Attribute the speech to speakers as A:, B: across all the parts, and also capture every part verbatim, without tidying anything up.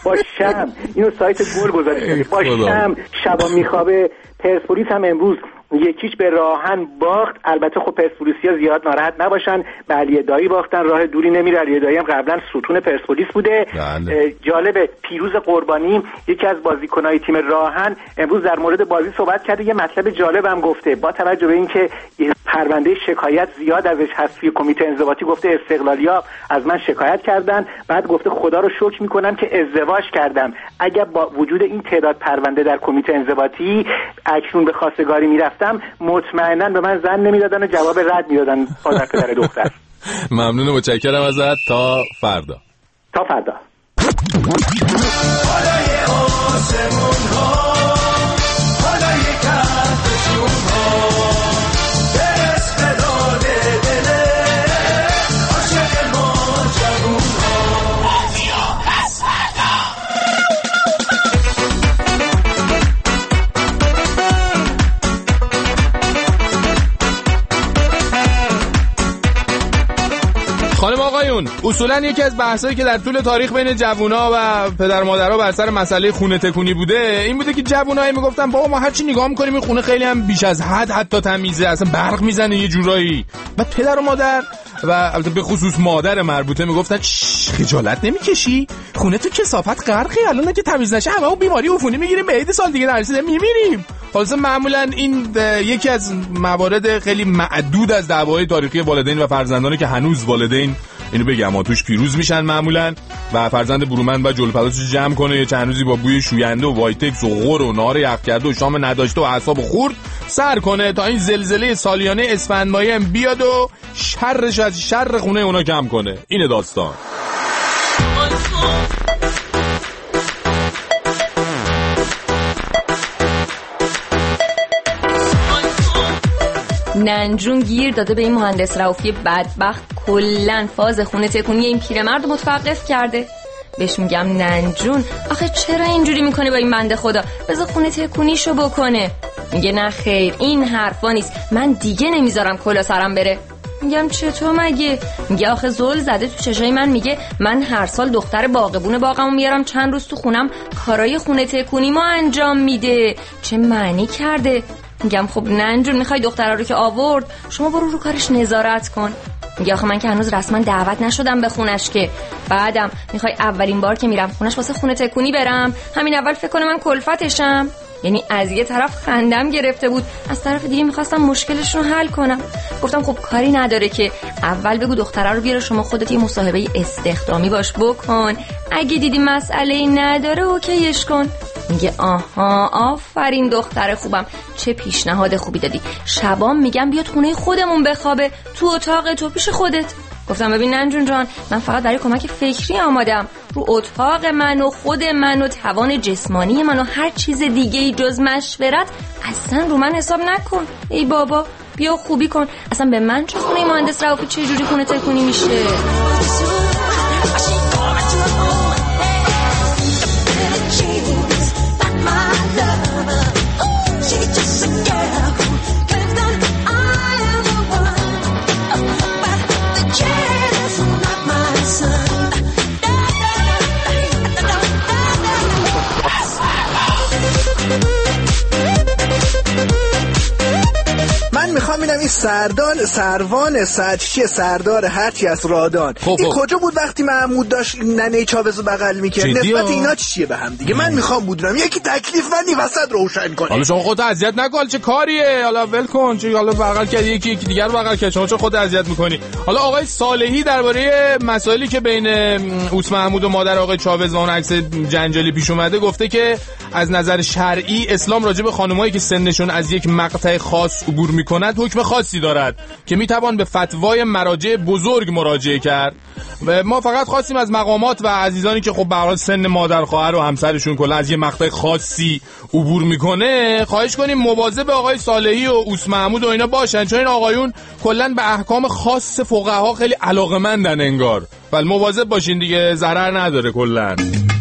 A: با شم اینو سایت گل گذاشته، با شم شبا میخوابه. پرسپولیس هم امروز یکیش به راهن باخت. البته خب پرسپولیسیا زیاد ناراحت نباشن، به علی دایی باختن، راه دوری نمیره. علی دایی هم قبلا ستون پرسپولیس بوده. جالبه پیروز قربانی یکی از بازیکنای تیم راهن امروز در مورد بازی صحبت کرده، یه مطلب جالب هم گفته. با توجه به اینکه پرونده شکایت زیاد ازش هست توی کمیته انضباطی، گفته استقلالیا از من شکایت کردن، بعد گفته خدا رو شکر میکنم که ازدواج کردم. اگر با وجود این تعداد پرونده در کمیته انضباطی اکنون به خواستگاری میرفتم، مطمئنا به من زن نمیدادن و جواب رد میدادن پدر پدر دختر.
B: ممنون، متشکرم ازت. تا فردا.
A: تا فردا.
B: خانم آقایون، اصولا یکی از بحثایی که در طول تاریخ بین جوونا و پدر مادرها بر سر مسئله خونه تکونی بوده این بوده که جوونایی میگفتن بابا ما هر چی نگاه میکنیم این خونه خیلی هم بیش از حد حتی تمیزه، اصلا برق میزنه یه جورایی. و پدر و مادر و البته به خصوص مادر مربوطه میگفتن خجالت نمیکشی؟ خونه تو کثافت غرقه، الان اگه تمیز نشه همه بیماری عفونی میگیریم، به عید سال دیگه نرسیده میمیریم. خلاص معمولا این یکی از موارد خیلی معدود از دعواهای تاریخی والدین و فرزندانه که هنوز والدین اینو بگم ما توش پیروز میشن معمولا و فرزند برومند و جلوپلاتشو جمع کنه یه چند روزی با بوی شوینده و وایتکس و غور و نار یخ کرده و شام نداشته و اعصاب خورد سر کنه تا این زلزله سالیانه اسفند ماهی هم بیاد و شرش از شر خونه اونا کم کنه. اینه داستان.
C: ننجون گیر داده به این مهندس رؤوفی بدبخت، کلن فاز خونه تکونی این پیرمرد رو متوقف کرده. بهش میگم ننجون آخه چرا اینجوری میکنه با این بنده خدا، بذار خونه تکونیشو بکنه. میگه نه خیر این حرفا نیست، من دیگه نمیذارم کلا سرم بره. میگم چطور مگه؟ میگه آخه زل زده تو چشای من، میگه من هر سال دختر باغبون باغمو میارم چند روز تو خونم کارای خونه تکونی ما انجام میده، چه معنی کرده؟ میگم خب ننجون میخوای دختره رو که آورد شما برو رو کارش نظارت کن. میگه آخه من که هنوز رسما دعوت نشدم به خونش که، بعدم میخوای اولین بار که میرم خونش واسه خونه تکونی برم همین اول فکر کنم من کلفتشم؟ یعنی از یه طرف خندم گرفته بود، از طرف دیگه میخواستم مشکلش رو حل کنم. گفتم خب کاری نداره که اول بگو دختره رو بیاره شما خودت یه مصاحبه استخدامی باش بکن، اگه دیدی مسئله‌ای نداره اوکیش کن. میگه آها آفرین دختر خوبم، چه پیشنهاد خوبی دادی. شبام میگم بیاد خونه خودمون بخوابه تو اتاق تو پیش خودت. گفتم ببین ننجون جان من فقط برای کمک فکری آمادم، رو اتاق من و خود من و توان جسمانی من و هر چیز دیگه ای جز مشورت اصلا رو من حساب نکن. ای بابا بیا خوبی کن، اصلا به من چه خونه مهندس رؤوفی چه جوری خونه تکونی میشه.
D: میخوام ببینم این سردان سروان سجچی سردار هرچی از رادان
B: خب
D: این
B: خب.
D: کجا بود وقتی محمود داشت ننه چاوز رو بغل میکرد؟ نسبت اینا چیه به هم دیگه؟ من میخوام بدونم یکی تکلیف بندی وسط روشن کنه.
B: حالا شما خودت اذیت نکن، چه کاریه؟ حالا ول کن، چه حالا بغل کرد یکی یکی دیگر بغل کرد، شما چه خودت اذیت میکنی؟ حالا آقای صالحی درباره مسائلی که بین اوس محمود و مادر آقای چاوز و اون عکس جنجالی پیش اومده گفته که از نظر شرعی اسلام راجع به خانمایی که سنشون از یک مقطع خاص عبور میکنند حکم خاصی دارد که میتوان به فتوای مراجع بزرگ مراجعه کرد. و ما فقط خواستیم از مقامات و عزیزانی که خب به هر حال سن مادر خواهر و همسرشون کلا از یه مقطع خاصی عبور میکنه خواهش کنیم مواظب آقای صالحی و اوس محمود و اینا باشن، چون این آقایون کلا به احکام خاص فقها خیلی علاقه‌مندن انگار. ولی مواظب باشین دیگه، ضرر نداره کلا.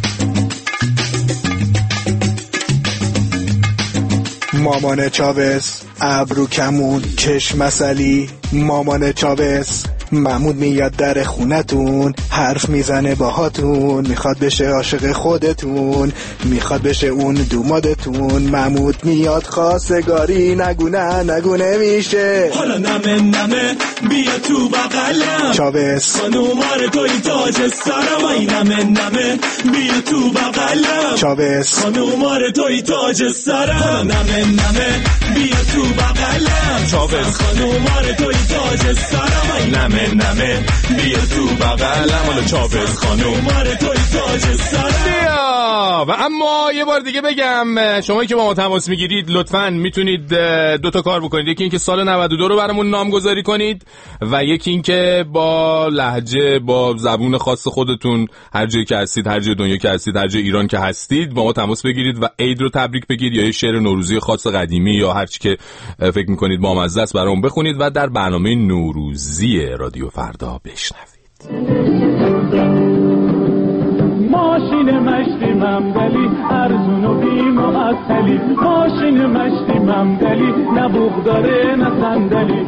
D: مامان چاوز ابرو کمون چشم مسلی، مامان چاوز محمود میاد در خونتون حرف میزنه باهاتون، میخواد بشه عاشق خودتون، میخواد بشه اون دومادتون. محمود میاد خواستگاری، نگونه نگونه میشه.
E: حالا نمه نمه بیا تو بغلم،
D: چاوز
E: خانومار توی تاج سرم. ای نمه نمه بیا تو بغلم،
D: چاوز
E: خانومار توی تاج سرم. حالا نمه نمه بیا تو بغلم،
B: چاوز
E: خانومار توی تاج سرم. ای نمه نمه بیا تو بغلم، حالا چاوز خانومار توی تاج سرم.
B: بیا. و اما یه بار دیگه بگم، شما که با ما تماس میگیرید لطفاً میتونید دو تا کار بکنید. یکی اینکه سال نود و دو رو برامون نامگذاری کنید و یکی اینکه با لهجه، با زبون خاص خودتون هر جایی که هستید، هر جای دنیا که هستید، هر جای ایران که هستید با ما تماس بگیرید و عید رو تبریک بگید یا یه شعر نوروزی خاص قدیمی یا هر چی که فکر میکنید بامزه است برامون بخونید و در برنامه نوروزی رادیو فردا بشنوید.
F: ماشین مشتی ممدلی ارزون و بی معطلی، ماشین مشتی ممدلی نه بوق داره نه صندلی.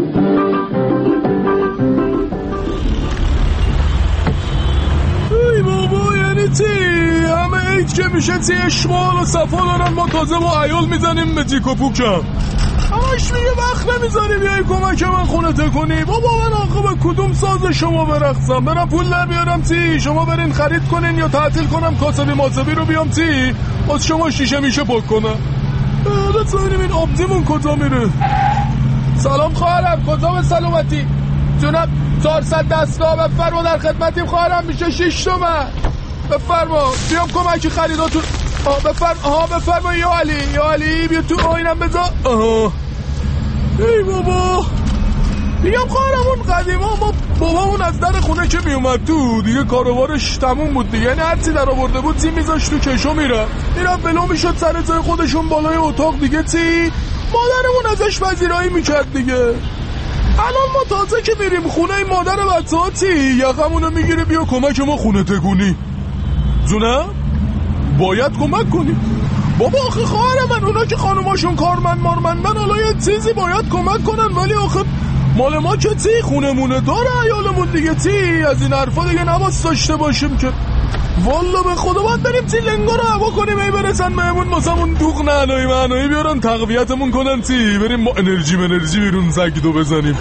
B: ای بابا یعنی چی؟ همه عید که میشه چی اشغال و صفا دارن، ما تازه با عیال میزنیم به تیک و پوکم. همش میگه وقت نمیذاری بیایی کمک من خونه تکنی. بابا من آقا به کدوم ساز شما برقصم؟ برم پول در بیارم تی؟ شما برین خرید کنین یا تعطیل کنم کاسبی ماسبی رو بیام تی؟ از شما شیشه میشه پاک کنم. حالت ببینیم این آبدیمون کجا میره. سلام خواهرم، کجا به سلامتی؟ جونم چهارصد دستگاه بفرما در خدمتیم خواهرم، میشه شش تومن. بفرما بیام کمکی خریداتون. آه بفرما، آها بفرما یا علی، یا علی بیا تو آینم بذار. آها ای بابا میگم خواهرم اون قدیما ما بابامون از در خونه که میومد تو دیگه کاروارش تموم بود دیگه، یعنی هرچی در آورده بود تی میذاشت تو کشو میره میرم بلو میشد سر جای خودشون بالای اتاق دیگه تی مادرمون ازش پذیرایی میکرد دیگه. الان ما تازه که میریم خونه مادر بچه ها تی یقمونو میگیره بیا کمک ما خونه تکونی. جونه باید کمک کنی. بابا آخه خواهر من اونا که خانوماشون کارمند مارمندن حالا یه چیزی باید کمک کنن، ولی آخه مال ما که تی خونمونه داره عیالمون دیگه تی از این حرفا دیگه نباید داشته باشیم که. والا به خدا باید بریم تی لنگا رو هوا کنیم ای برسن بهمون واسمون دوغ نعنایی معنایی بیارن تقویتمون کنن تی بریم ما انرژی منرژی بیرون زگدو بزنیم.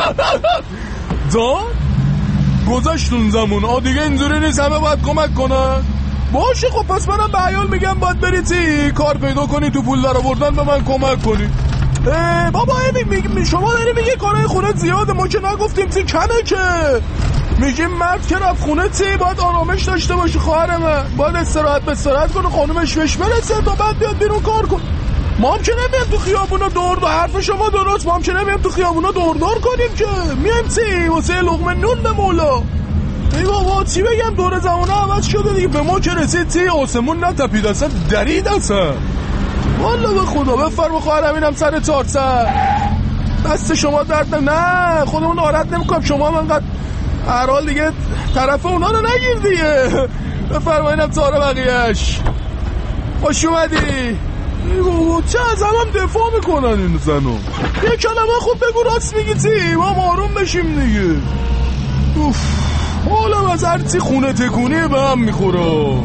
B: جان گذاشتون زمون آ دیگه اینجوری نیست، همه باید کمک کنن. باشه خب پس منم به عیال میگم باید بری تی کار پیدا کنی تو پول در آوردن به من کمک کنی. بابا می شما داری میگه کارهای خونه زیاده، ما که نگفتیم تی کنه که میگیم مرد که رفت خونه تی باید آرامش داشته باشه خواهر من، باید استراحت به استراحت کنه خانومش بهش برسه تا بعد بیاد بیرون کار کن. ما هم که نمیم تو خیابونا دور دور، حرف شما درست، ما هم که نمیم تو خیابونا دور دور کنیم که میایم تی واسه لقمه نون به مولا. ای بابا چی بگم دور زمانه عوض شده دیگه، به ما که رسید تی آسمون نتپید اصلا درید اصلا. والا به خدا بفرما خواهرم اینم سر چهارصد دست شما درد نه خودمون ناراحت نمیکنم، شما هم انقدر هر حال دیگه طرف اونا رو نگیر دیگه. بفرما اینم چهار بقیهش. خوش اومدی. ای بابا چه از هم دفاع میکنن این زنو. یه کلمه خوب بگو راست میگی تی ما آروم بشیم دیگه. اوف حالا از هرچی خونه تکونی به هم میخوره.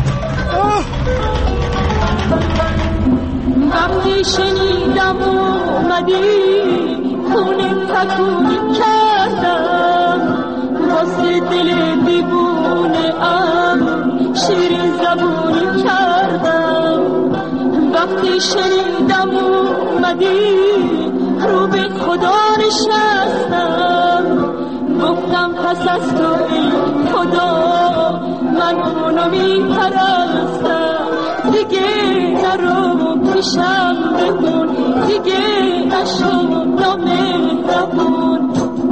G: وقتی شنیدم اومدی خونه تکونی کردم، واسه دل دیوونه ام شیرین زبونی کردم. وقتی شنیدم اومدی رو به خدا نشستم، گفتم پس از تو ای خدا من اونو میپرستم. دیگه نرو پیشم بکن دیگه نشو نامهربون.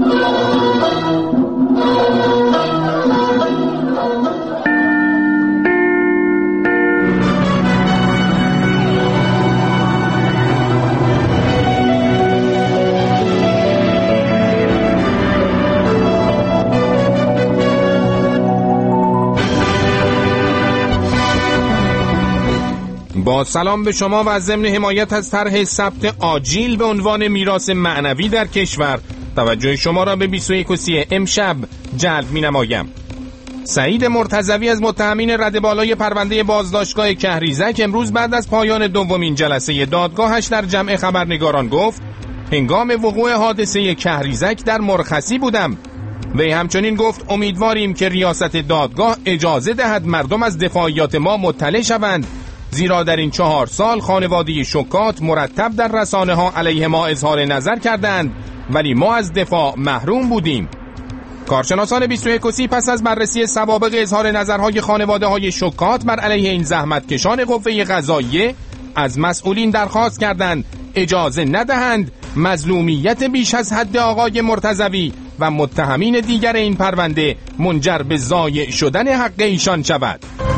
B: با سلام به شما و ضمن حمایت از طرح ثبت آجیل به عنوان میراث معنوی در کشور توجه شما را به بیست و یک و سی امشب جلب می نمایم. سعید مرتضوی از متهمین رده بالای پرونده بازداشتگاه کهریزک امروز بعد از پایان دومین جلسه دادگاهش در جمع خبرنگاران گفت هنگام وقوع حادثه کهریزک در مرخصی بودم. وی همچنین گفت امیدواریم که ریاست دادگاه اجازه دهد مردم از دفاعیات ما مطلع شوند، زیرا در این چهار سال خانواده شکات مرتب در رسانه ها علیه ما اظهار نظر کردند ولی ما از دفاع محروم بودیم. کارشناسان بیست و یک سی پس از بررسی سوابق اظهار نظرهای خانواده های شکات بر علیه این زحمتکشان قوه قضاییه از مسئولین درخواست کردند اجازه ندهند مظلومیت بیش از حد آقای مرتضوی و متهمین دیگر این پرونده منجر به ضایع شدن حق ایشان شود.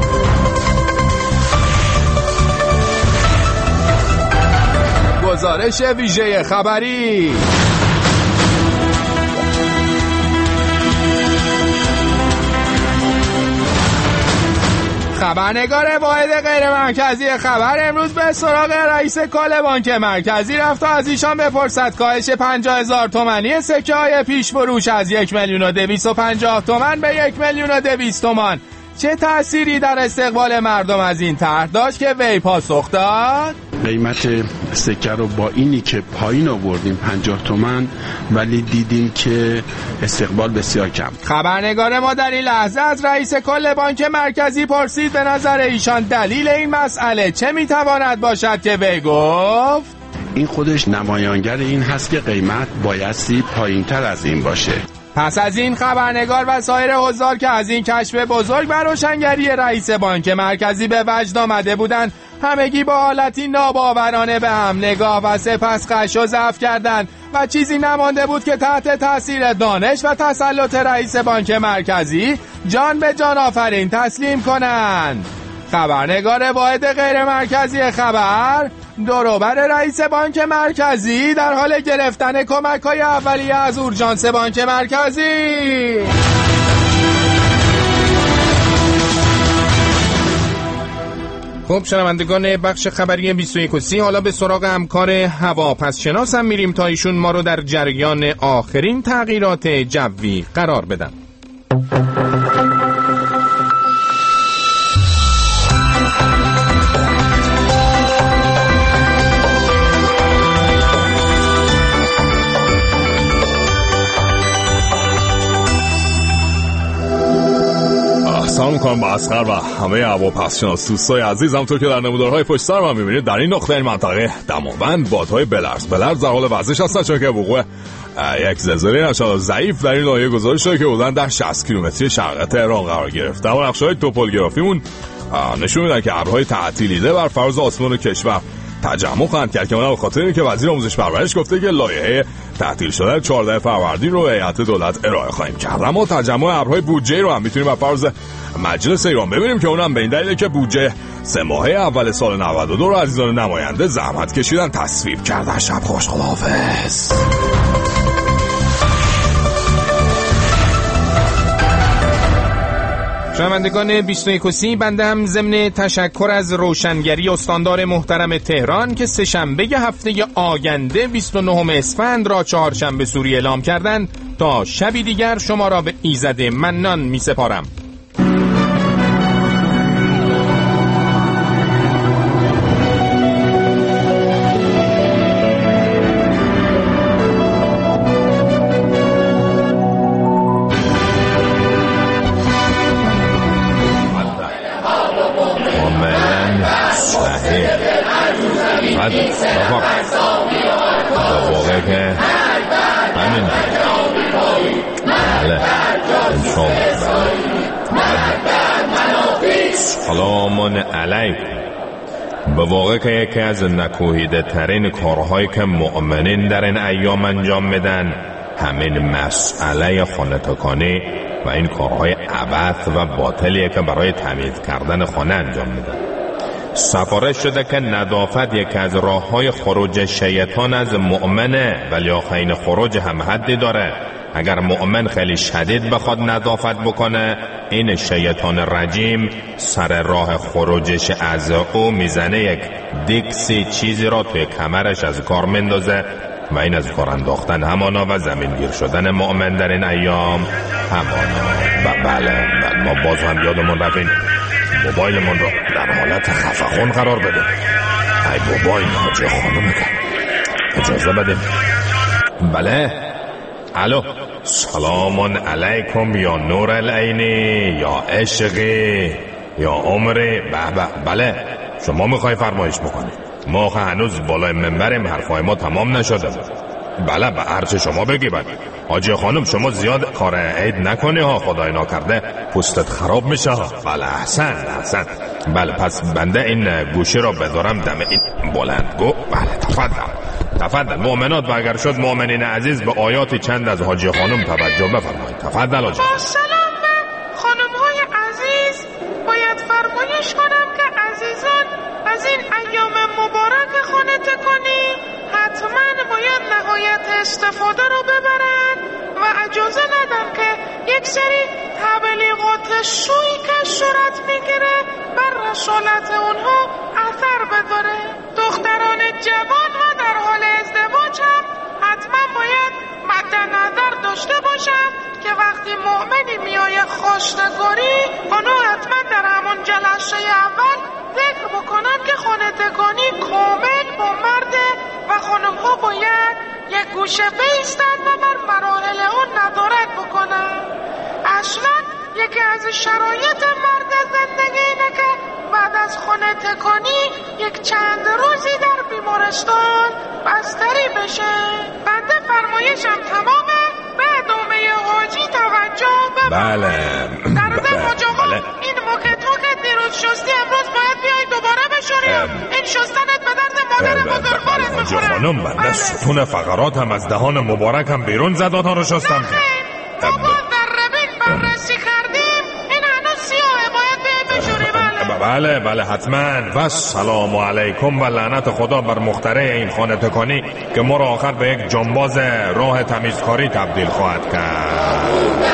B: گزارش ویژه خبری. خبرنگار واحد غیر مرکزی خبر امروز به سراغ رئیس کل بانک مرکزی رفت تا از ایشان بپرسد کاهش پنجاه هزار تومانی سکه های پیش فروش از یک میلیون و دویست و پنجاه تومن به یک میلیون و دویست تومان چه تأثیری در استقبال مردم از این طرح داشت که وی پاسخ داد.
H: قیمت سکه رو با اینی که پایین آوردیم پنجاه تومن ولی دیدیم که استقبال بسیار کم.
B: خبرنگار ما در این لحظه از رئیس کل بانک مرکزی پرسید به نظر ایشان دلیل این مسئله چه میتواند باشد که وی گفت
H: این خودش نمایانگر این هست که قیمت بایستی پایین تر از این باشه.
B: پس از این خبرنگار و سایر حضار که از این کشف بزرگ بر روشنگری رئیس بانک مرکزی به وجد آمده بودند همگی با حالتی ناباورانه به هم نگاه و سپس قش و ضعف کردند و چیزی نمانده بود که تحت تاثیر دانش و تسلط رئیس بانک مرکزی جان به جان آفرین تسلیم کنند. خبرنگار واحد غیر مرکزی خبر دوروبر رئیس بانک مرکزی در حال گرفتن کمک‌های اولیه از اورژانس بانک مرکزی. خب شنوندگان بخش خبری بیست و یک و سی، حالا به سراغ همکار هواپس شناس هم میریم تا ایشون ما رو در جریان آخرین تغییرات جوی قرار بدن.
E: سلام میکنم با اسقر و همه هواپس شناس دوستای عزیز. همونطور که در نمودارهای پشت سر من میبینید در این نقطه این منطقه دماوند بادهای بلرز بلرز در حال وزش هستن، چون که وقوع یک زلزله نشد ضعیف در این ناحیه گزارش شده که بودن در شصت کیلومتری شرق تهران قرار گرفته. اما نقشه‌های توپولوژیمون نشون میدن که ابرهای تعطیلیده بر فراز آسمان کشور تجمع خواهند کرد که اونم به خاطر اینکه وزیر آموزش پرورش گفته که لایحه تعطیل شده چهاردهم فروردین رو هیئت دولت ارائه خواهیم کرد. اما تجمع ابرهای بودجه رو هم میتونیم بر فرض مجلس ایران ببینیم که اونم به این دلیله که بودجه سه ماهه اول سال نود و دو رو عزیزان نماینده زحمت کشیدن تصویب کرده. شب خوش، خداحافظ.
B: شنوندگان بیست و یک و سی، بنده هم ضمن تشکر از روشنگری استاندار محترم تهران که سه شنبه هفته آینده بیست و نهم اسفند را چهارشنبه سوری اعلام کردند تا شبی دیگر شما را به ایزد منان می سپارم. سلام علیکم. به واقع که یکی از نکوهیده ترین کارهایی که مؤمنین در این ایام انجام میدن همین مسئله خانه تکانی و این کارهای عبث و باطلیه که برای تمیز کردن خانه انجام میدن. سفارش شده که نظافت یکی از راههای خروج شیطان از مؤمنه، ولی آخرین خروج هم حدی داره. اگر مؤمن خیلی شدید بخواد نظافت بکنه، این شیطان رجیم سر راه خروجش از او میزنه یک دیکسی چیزی را توی کمرش از کار مندازه و این از کار انداختن همانا و زمین گیر شدن مؤمن در این ایام
E: همانا بله بله ما باز هم یادمون رفت موبایلمون رو در حالت خفخون قرار بده. ای بابا این حاجی خانم کرد. اجازه بدیم. بله الو سلام علیکم یا نور العینی یا عشقی یا عمری. بله شما میخوای فرمایش بکنی؟ ما هنوز بالای منبریم، حرفای ما تمام نشده. بله به هرچه شما بگی. بله حاجی خانم شما زیاد کار عید نکنی ها، خدای ناکرده پوستت خراب میشه ها. بله احسن احسن. بله پس بنده این گوشی را بدارم دم این بلندگو. بله تفضل تفضل. مؤمنات و اگر شد مؤمنین عزیز به آیات چند از حاجی خانم توجه بفرمایید. تفضل حاجی.
I: با سلام به خانم های عزیز، باید فرمایش کنم که عزیزان از این ایام مبارک خانه تکانی حتما باید نهایت استفاده رو ببرن و اجازه ندن که یک سری تبلیغات سوئی که صورت میگیره بر رسالت اونها اثر بداره. دختران جوان ها در حال ازدواج هم حتما باید مد نظر داشته باشن که وقتی مؤمنی میای خواستگاری اونها حتما در همون جلسه اول ذکر بکنن که خانه تکانی کامل با مرده و خانم ها باید یک گوشه بیستن و بر مراحل اون ندارت بکنن. اصلا یکی از شرایط مرد زندگی اینه که بعد از خانه تکانی یک چند روزی در بیمارستان بستری بشه. بنده فرمایشم تمامه، به ادامه حاجی توجه ببرید.
E: بله
I: در ضمن حاج آقا این موکتو که دیروز شستی امروز باید بیای دوباره بشوری. این شستنت به درد مادر بزرگوارت
E: حاجی
I: میخوره.
E: خانم بنده ستون فقرات هم از دهان مبارکم بیرون زد آنها رو شستم که
I: ما باز در ربین بررسی کردیم این هنوز سیاهه، باید بیای بشوری.
E: بله بله حتما. و سلام علیکم و لعنت خدا بر مخترع این خانه تکانی که ما را آخر به یک جنباز راه تمیزکاری تبدیل خواهد کرد.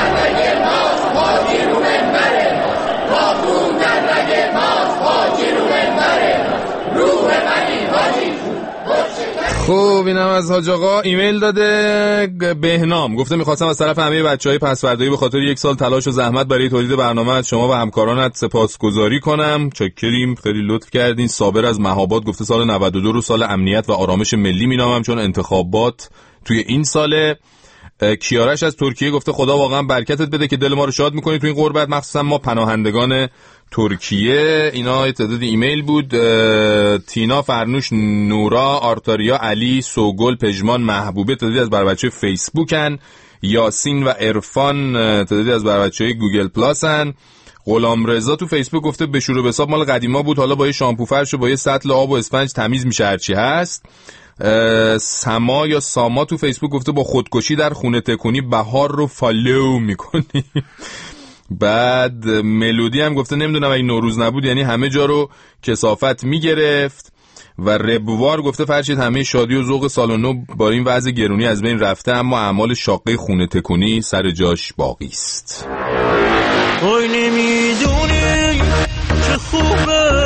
B: خب اینم از حاج آقا. ایمیل داده بهنام، گفته میخواستم از طرف همه بچهای پسوردایی به خاطر یک سال تلاش و زحمت برای تولید برنامه از شما و همکارانت سپاسگزاری کنم. چکریم، خیلی لطف کردین. صابر از مهاباد گفته سال نود و دو رو سال امنیت و آرامش ملی مینامم چون انتخابات توی این ساله. کیارش از ترکیه گفته خدا واقعا برکتت بده که دل ما رو شاد میکنی تو این غربت، مخصوصا ما پناهندگان ترکیه. اینا تعداد ایمیل بود. تینا، فرنوش، نورا، آرتاریا، علی، سوگل، پژمان، محبوبه تعدادی از بر بچه فیسبوکن. یاسین و عرفان تعدادی از بر بچه گوگل پلاسن. غلام رضا تو فیسبوک گفته به شور و حساب مال قدیما بود، حالا با یه شامپو فرش و با یه سطل آب و اسفنج تمیز میشه هرچی هست. سما یا ساما تو فیسبوک گفته با خودکشی در خونه تکونی بهار رو فالو میکنی. بعد ملودی هم گفته نمیدونم اگه نوروز نبود یعنی همه جا رو کثافت میگرفت. و ربوار گفته فرشید همه شادی و ذوق سال نو با این وضع گرونی از بین رفته اما اعمال شاقه خونه تکونی سر جاش باقی است.
J: اوی نمیدونی چه خوبه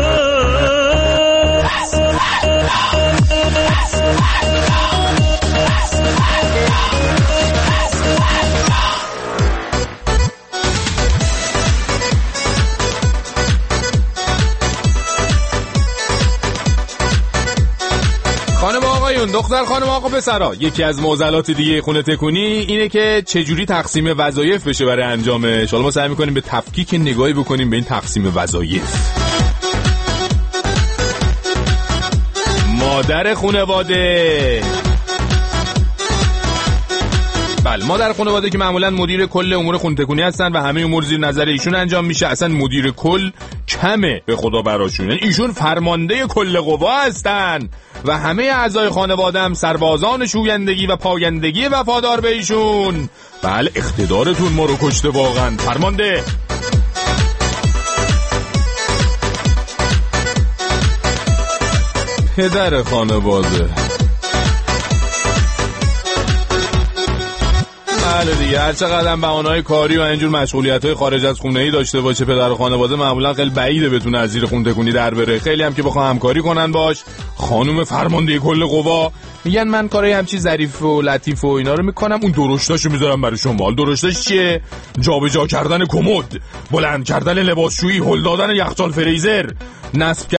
B: خانم آقایون، دختر خانم آقا پسرا، یکی از معضلات دیگه خونه تکونی اینه که چجوری تقسیم وظایف بشه برای انجامش. حالا ما سعی می‌کنیم به تفکیک نگاهی بکنیم به این تقسیم وظایف. مادر خانواده، بله مادر خانواده که معمولا مدیر کل امور خونه تکونی هستن و همه امور زیر نظر ایشون انجام میشه. اصلا مدیر کل کمه به خدا براشون، ایشون فرمانده کل قوا هستن و همه اعضای خانواده هم سربازان شویندگی و پایندگی وفادار به ایشون. بله اقتدارتون ما رو کشته واقعا. فرمانده پدر خانواده. بله دیگه، هر چقدر بهانه‌های کاری و اینجور مشغولیت‌های خارج از خونه‌ای داشته باشه پدر خانواده، معمولا خیلی بعیده بتونه از زیر خون تکونی در بره. خیلی هم که بخوام همکاری کنن باش، خانم فرمانده کل قوا میگن من کارای همچی ظریف و لطیف و اینا رو میکنم، اون درشتاشو میذارم برای شما. درشتاش چیه؟ جابجا کردن کمد، بلند کردن لباسشویی، هل دادن یخچال فریزر، نصب